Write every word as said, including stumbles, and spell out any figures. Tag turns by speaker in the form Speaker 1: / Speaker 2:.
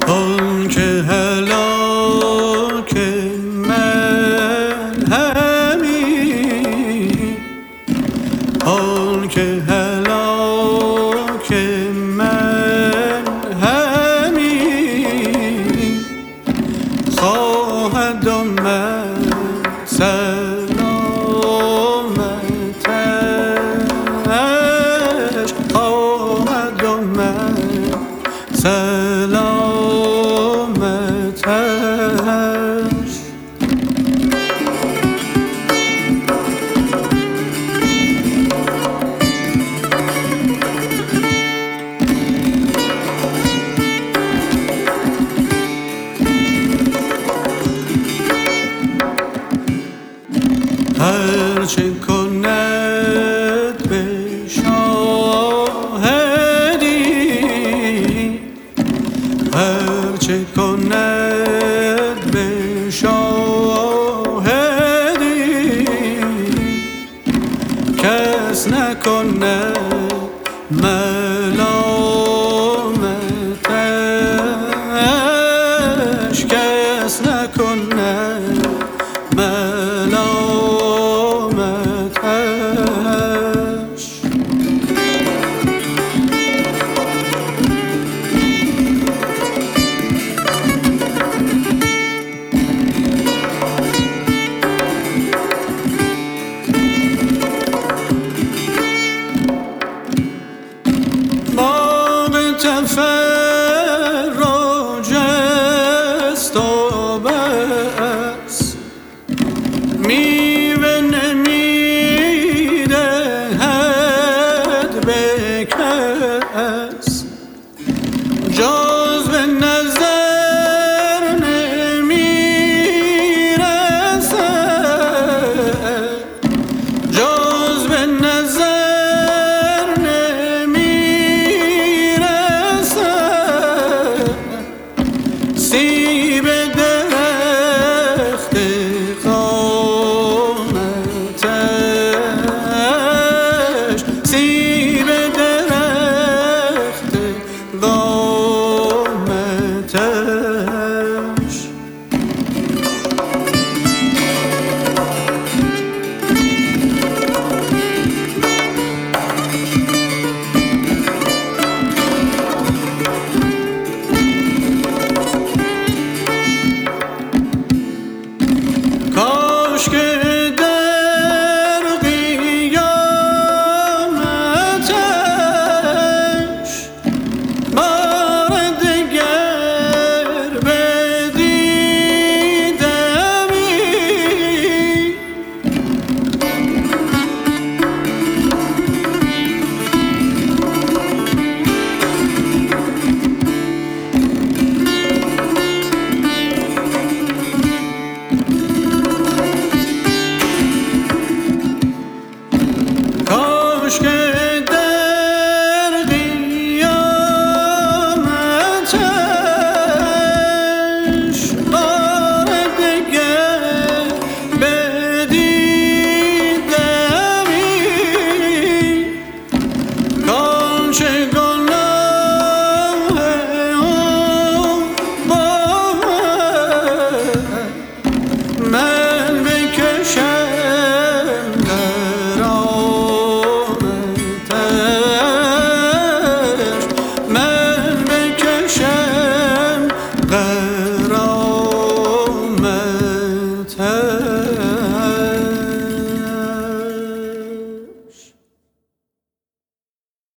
Speaker 1: آن که هلاک من همی، آن که هلاک من همی، خواهد آمد سلامتش، خواهد آمد سلامتش. هرچه کند به شاهدی، هرچه کند به شاهدی، کس نکند ملامتش، کس نکند ملامتش. باغ تفرج است و بس، میوه نمیدهد به کس، جز به نظر نمیرسد، جز به نظر نمیرسد. سیب درخت قامتش، سیب درخت قامتش. کاش که در قیامتش بار دگر بدیدمی، کاش که در قیامتش بار دگر بدیدمی، کانچه گناه او بود من بکشم غرامتش، من بکشم غرامتش.